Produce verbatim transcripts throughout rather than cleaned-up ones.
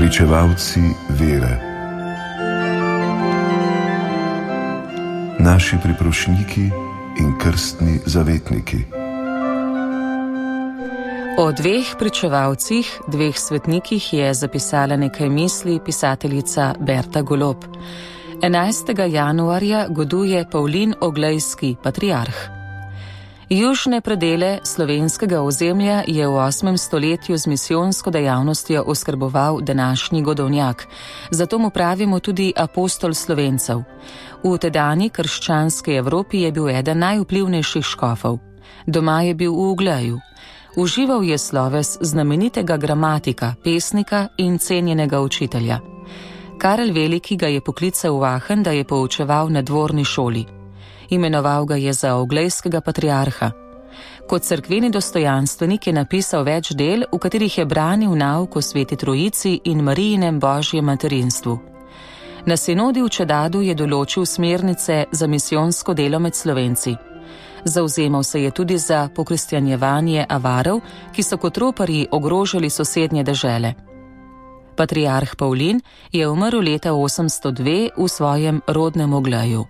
Pričevalci vere. Naši priprošniki in krstni zavetniki. O dveh pričevalcih, dveh svetnikih je zapisala nekaj misli pisateljica Berta Golob. enajstega januarja goduje Pavlin Oglejski, patriarh. Južne predele slovenskega ozemlja je v osmem stoletju z misijonsko dejavnostjo oskrboval današnji godovnjak, zato mu pravimo tudi apostol Slovencev. V tedanji krščanski Evropi je bil eden najvplivnejših škofov. Doma je bil v Ugleju. Užival je sloves znamenitega gramatika, pesnika in cenjenega učitelja. Karel Veliki ga je poklical v Aachen, da je poučeval na dvorni šoli. Imenoval ga je za oglejskega patriarha. Kot cerkveni dostojanstvenik je napisal več del, v katerih je branil nauk o Sveti Trojici in Marijinem božjem materinstvu. Na sinodi v Čedadu je določil smernice za misijonsko delo med Slovenci. Zavzemal se je tudi za pokristjanjevanje Avarov, ki so kot roparji ogrožali sosednje dežele. Patriarh Pavlin je umrl leta osemsto dve v svojem rodnem Ogleju.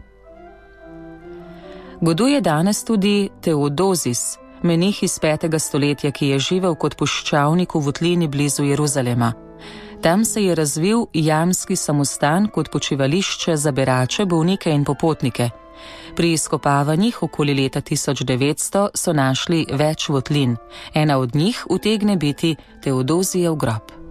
Goduje danes tudi Teodozis, menih iz petega stoletja, ki je živel kot puščavnik v votlini blizu Jeruzalema. Tam se je razvil jamski samostan kot počivališče za berače, bolnike in popotnike. Pri izkopavanjih okoli leta tisoč devetsto so našli več votlin. Ena od njih utegne biti Teodozijev grob.